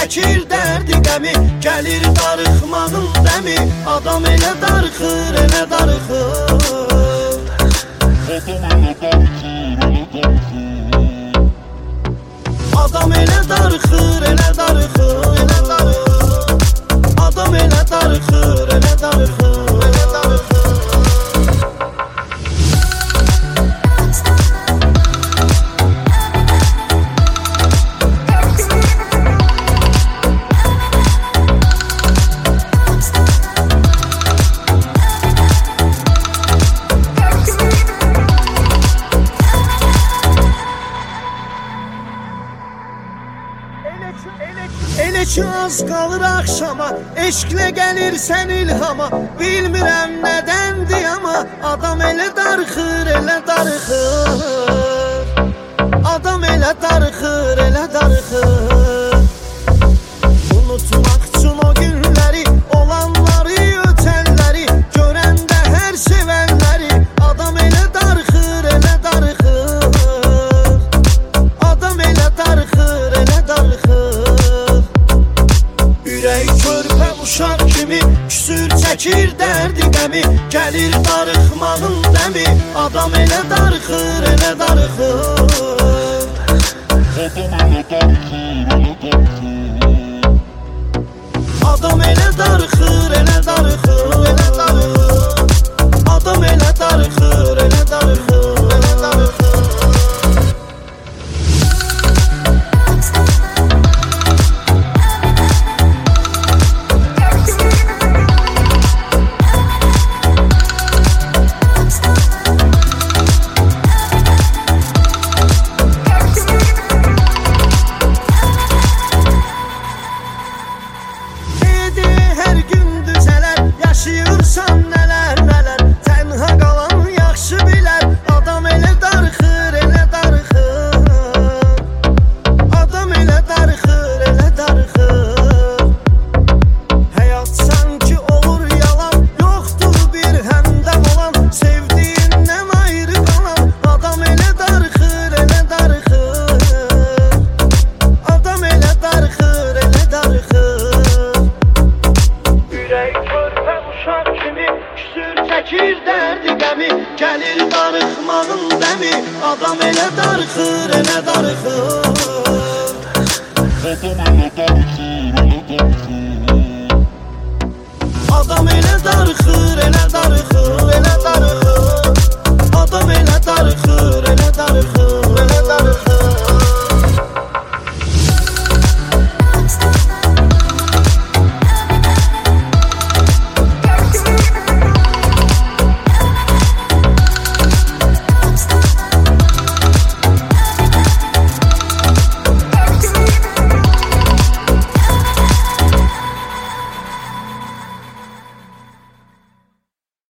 çəkir dərdi qəmi, gəlir darıxmağın dəmi. Adam elə darıxır, elə darıxır. Adam elə darıxır, elə darıxır, elə darıxır. Adam elə darıxır, elə darıxır, elə darıxır. Elə ki az qalır axşama, eşqlə gəlirsən ilhama. Bilmirəm nədəndir amma adam elə darıxır, elə darıxır. Adam elə darıxır, elə darıxır. Unutmaq üçün o günləri, olanları, ötənləri, görəndə hər sevənləri. Adam elə darıxır, elə darıxır. Adam elə darıxır, elə darıxır. Ürək körpə uşaq kimi küsür çəkir dərdi qəmi, gəlir darıxmağın dəmi. Adam elə darıxır, elə darıxır. Adam elə darıxır, elə darıxır, elə darıxır. Adam elə darıxır, elə darıxır, elə darıxır. Yaşayırsan nələr nələr, tənha qalan yaxşı bilər. Adam elə darıxır, elə darıxır. Adam elə darıxır, elə darıxır. Həyat sanki olur yalan, yoxdur bir həmdəm olan. Sevdiyindən ayrı qalan adam elə darıxır, elə darıxır. Adam elə darıxır, elə darıxır. Ürək körpə uşaq kimi küsür çəkir dərdi qəmi, gəlir darıxmağın dəmi. Adam elə darıxır, elə darıxır. Adam elə darıxır, elə darıxır, elə darıxır. Adam elə darıxır, elə darıxır.